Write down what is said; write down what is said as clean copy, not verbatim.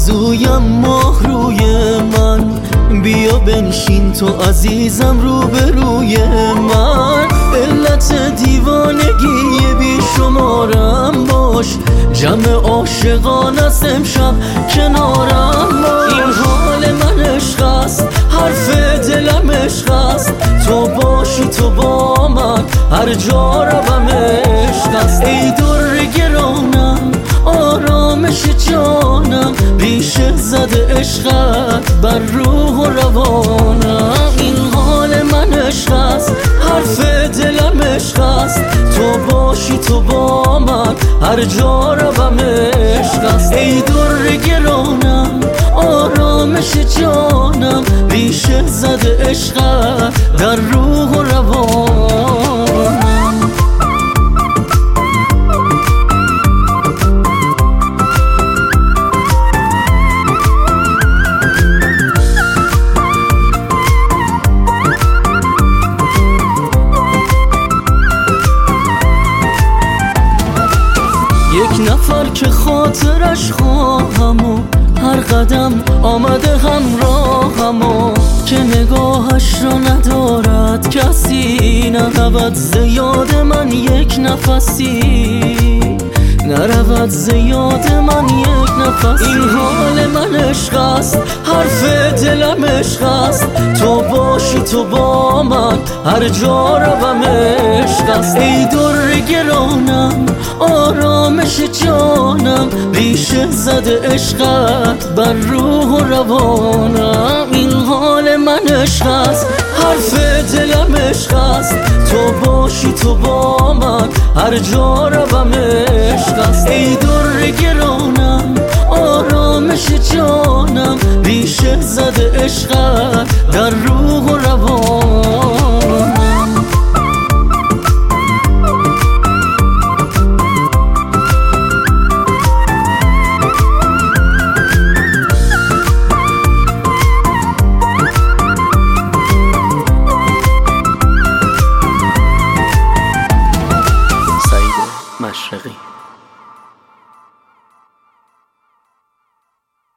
آرزویم ماه روی من، بیا بنشین تو عزیزم روبروی من. علت دیوانگی بی شمارم باش، جمع عاشقان از امشب کنارم باش. این حال من عشق است، حرف دلم عشق است، تو باشی تو با من هر جا روم عشق است. ای در گرانم آرامش جانم، ریشه زده عشقت بر روح و روانم. این حال من عشق است، حرف دلم عشق است، تو باشی تو با من هر جا روم عشق است. ای در گرانم آرامش جانم، ریشه زده عشقت در روح و روانم. یک نفر که خاطرش خواهم و هر قدم آمده همراهم و که نگاهش را ندارد کسی، نرود ز یاد من یک نفسی، نرود ز یاد من یک نفس. این حال من عشق است، حرف دلم عشق است، تو باشی تو با من هر جا روم عشق است. ای در گرانم آرامش جانم، ریشه زده عشقت بر روح و روانم. این حال من عشق است، حرف دلم عشق است، تو باشی تو با من هر جا روم عشق است. ای